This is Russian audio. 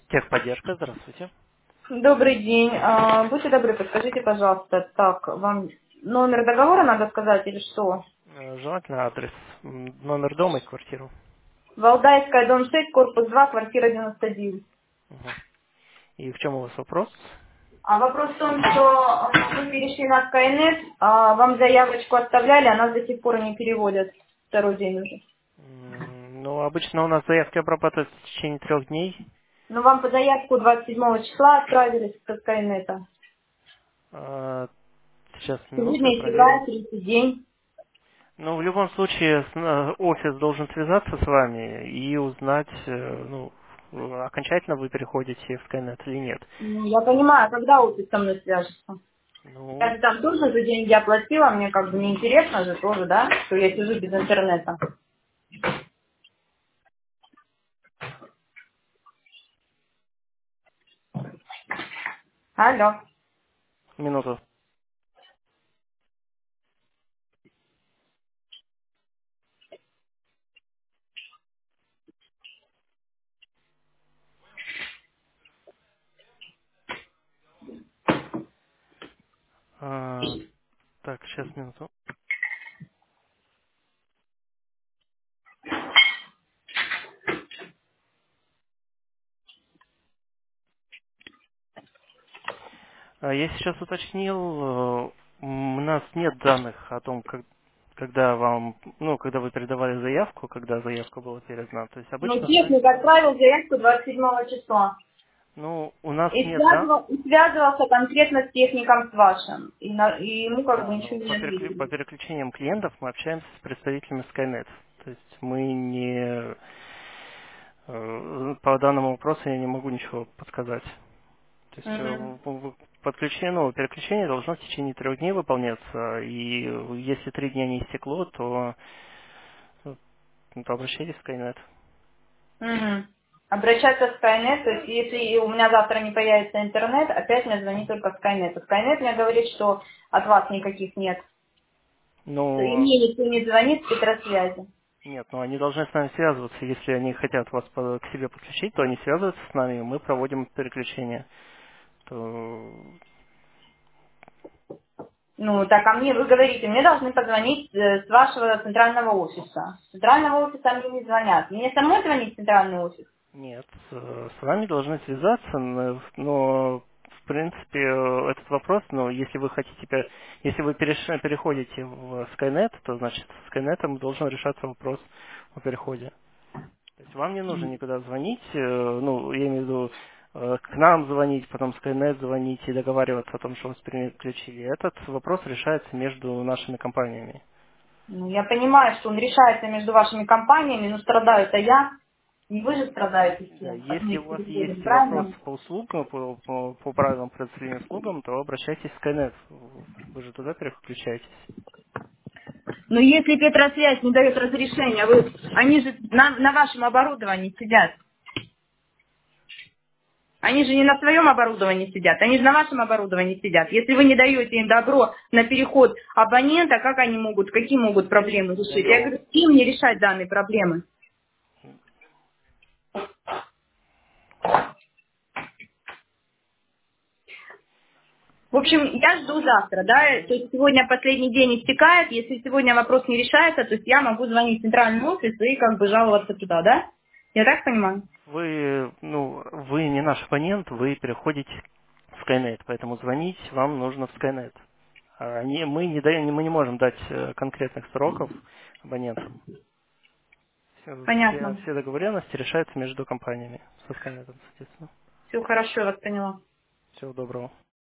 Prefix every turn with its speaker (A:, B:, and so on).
A: Техподдержка, здравствуйте.
B: Добрый день. Будьте добры, подскажите, пожалуйста, так, вам номер договора надо сказать или что?
A: Желательно адрес, номер дома и квартиру.
B: Валдайская, дом 6, корпус 2, квартира 99.
A: Мгм. И в чем у вас вопрос?
B: А вопрос в том, что вы перешли на Skynet, вам заявочку оставляли, а нас до сих пор не переводят второй день уже.
A: Ну, обычно у нас заявки обрабатываются в течение 3 дней.
B: Но вам по заявку 27 числа отправили со Skynet.
A: А, Сейчас, минуту, я
B: Сегодня
A: проверю.
B: истекает третий день.
A: Ну, в любом случае, офис должен связаться с вами и узнать, ну, окончательно вы переходите в Skynet или нет.
B: Я
A: То есть,
B: понимаю, когда офис со мной свяжется. Я
A: ну,
B: же там тоже за деньги оплатила, мне как бы неинтересно же тоже, да, что я сижу без интернета. Алло.
A: минуту. А, Так, сейчас, минуту. Я сейчас уточнил, у нас нет данных о том, когда вам, ну, когда вы передавали заявку, когда заявка была передана. То есть
B: Ну,
A: обычно с нами,
B: техник отправил заявку 27 числа.
A: ну, у нас
B: И,
A: нет, да,
B: связывался конкретно с техником с вашим. И ему как бы
A: да,
B: ничего
A: но
B: не
A: по
B: ответили.
A: переключениям клиентов мы общаемся с представителями Skynet. То есть мы не, по данному вопросу я не могу ничего подсказать. То есть
B: Мгм.
A: подключение, ну, переключение должно в течение 3 дней выполняться, и если 3 дня не истекло, то, то обращайтесь в Skynet.
B: Мгм. Обращаться в Skynet, то есть если у меня завтра не появится интернет, опять мне звонит только Skynet. А Skynet мне говорит, что от вас никаких нет. И
A: Ну,
B: мне никто не звонит с Петросвязи.
A: нет, ну они должны с нами связываться. Если они хотят вас к себе подключить, то они связываются с нами, и мы проводим переключение. То,
B: Ну, так, а мне, вы говорите, мне должны позвонить с вашего центрального офиса. С центрального офиса мне не звонят. Мне самой звонить в центральный офис?
A: нет, с вами должны связаться, но в принципе этот вопрос, но если вы хотите, если вы переходите в Skynet, то значит с Skynet должен решаться вопрос о переходе. То есть вам не нужно никуда звонить, ну, я имею в виду, к нам звонить, потом в Skynet звонить и договариваться о том, что вас переключили. Этот вопрос решается между нашими компаниями.
B: Ну, я понимаю, что он решается между вашими компаниями, но страдаю-то я. Не вы же страдаете
A: Да,
B: все от
A: если у
B: моих
A: вас
B: переходов,
A: есть вопрос
B: правильно?
A: по услугам, по правилам предоставления услугам, то обращайтесь в Skynet. Вы же туда переключаетесь.
B: Но если Петросвязь не дает разрешения, они же на вашем оборудовании сидят. Они же не на своем оборудовании сидят, они же на вашем оборудовании сидят. Если вы не даете им добро на переход абонента, как они могут, какие могут проблемы
A: Мы
B: решить? Я
A: даем.
B: говорю, с кем мне решать данные проблемы? В общем, я жду завтра, да, то
A: Мгм.
B: есть сегодня последний день истекает, если сегодня вопрос не решается, то есть я могу звонить в центральный офис и как бы жаловаться туда, да? Я так понимаю?
A: Вы, ну, вы не наш абонент, вы переходите в Skynet, поэтому звонить вам нужно в Skynet. Мы не даем, мы не можем дать конкретных сроков абонентам.
B: Понятно.
A: Все договоренности решаются между компаниями со Skynet, соответственно.
B: Все хорошо, я вас поняла.
A: Всего доброго.